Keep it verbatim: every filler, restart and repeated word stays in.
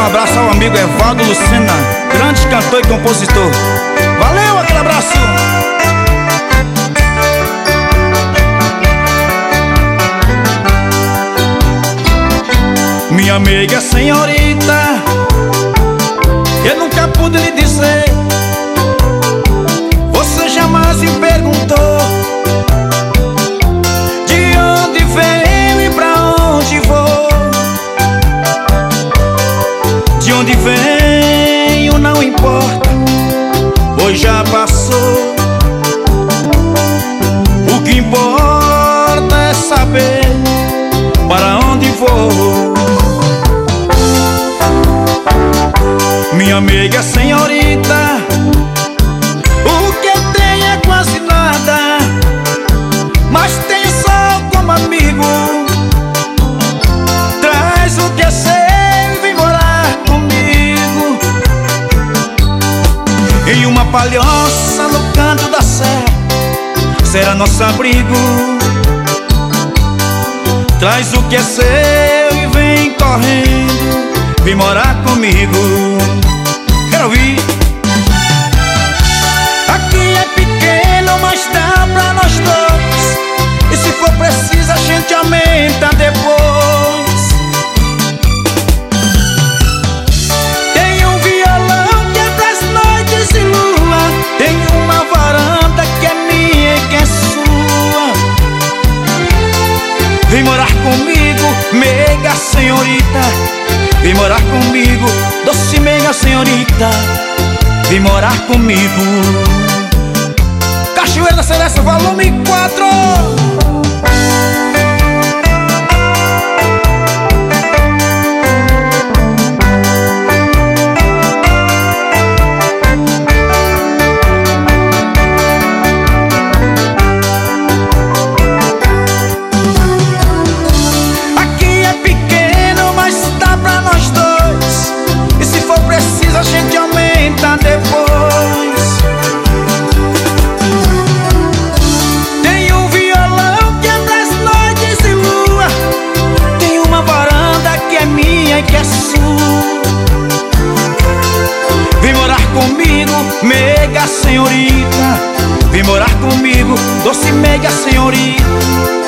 um abraço ao amigo Evaldo Lucena, grande cantor e compositor. Valeu, aquele abraço! Minha amiga senhorita, eu nunca pude lhe dizer, você jamais me perguntou de onde venho e pra onde vou. De onde venho não importa, pois já passou. O que importa é saber para onde vou. Minha amiga senhorita, o que eu tenho é quase nada, mas tenho só como amigo. Traz o que é seu e vem morar comigo em uma palhoça no canto da serra, será nosso abrigo. Traz o que é seu e vem correndo, vem morar comigo. Quero ouvir. Aqui é pequeno, mas dá pra nós dois, e se for preciso a gente aumenta depois. Tem um violão que é pras noites de lua, tem uma varanda que é minha e que é sua. Vem morar comigo, meiga senhorita, vem morar comigo, doce meiga senhorita, vem morar comigo. Cachoeira da Seresta, volume quatro. A gente aumenta depois. Tem um violão que é pras noites de lua, tem uma varanda que é minha e que é sua. Vem morar comigo, meiga senhorita, vem morar comigo, doce meiga senhorita,